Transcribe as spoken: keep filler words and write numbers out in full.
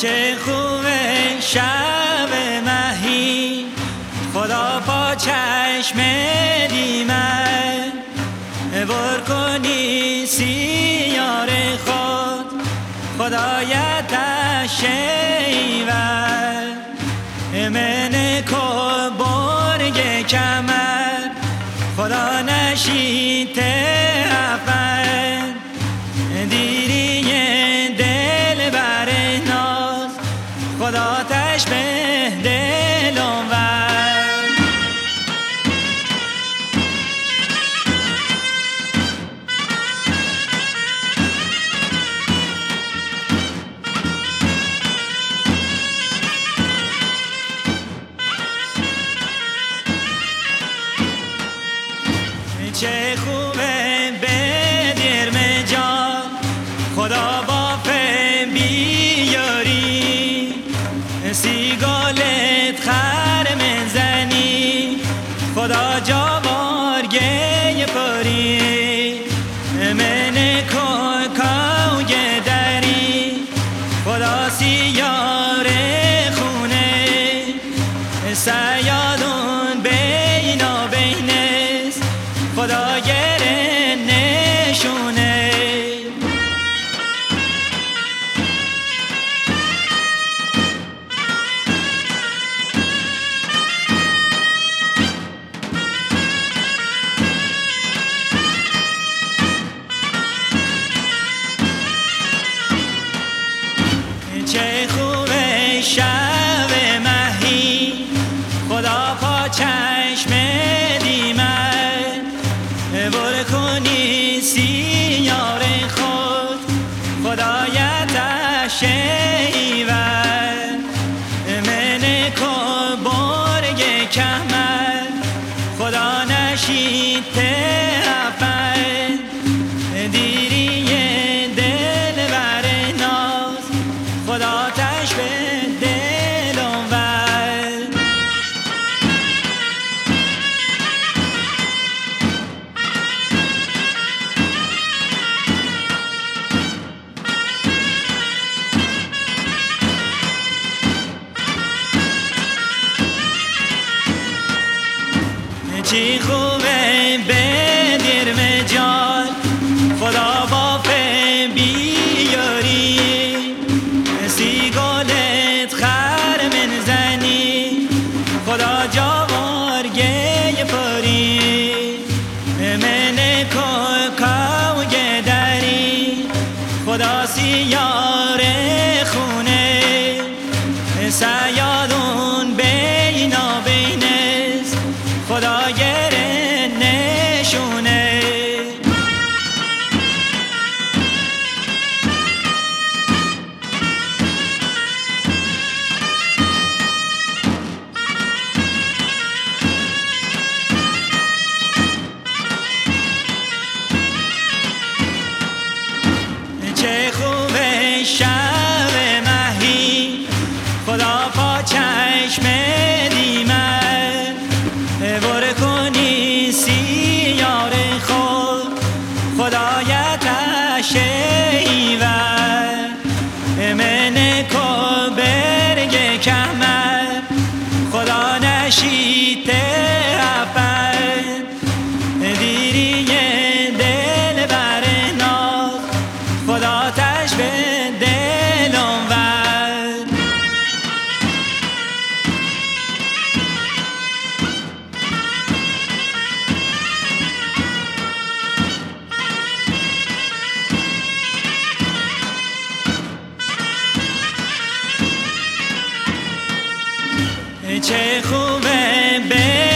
چه خوبه شب مهی، خدا با چشم دیمن بر کنی سیار خود، خدایت شیور من کو برگ کمر، خدا نشید افن دیری دل بر ناز، خدا تشبه دلم ور چه خوبه بدرم جان، خدا با فن بیاری، سیگالت خر منزنی، خدا جاوارگه پاری، من کوکاوی دری، خدا سیار خونه، سیادون بین و بینست، خدا گره نشونه. چه خوبه شب مهی، خدا پا چشم دیمن بر کنی سیار خود، خدایت شیور من کو برگ کمر، خدا نشید افن دیری دل بر ناز، خدا تشبه دلم ور چی خوبه بدرم جان، خدا با فن بیاری، سیگالت خر منزنی، خدا جاوارگه پاری، من کوکاوی دری، خدا سیار خونه، سیادون بین و بینست، خدا گره نشونه. چه خوبه شب مهی، خدا پا چشم دیمن بر کنی سیار خود، خدایت شیور من کو برگ کمر، خدا نشید افن دیری دل بر ناز، خدا تشبه دلم ور چه خوبه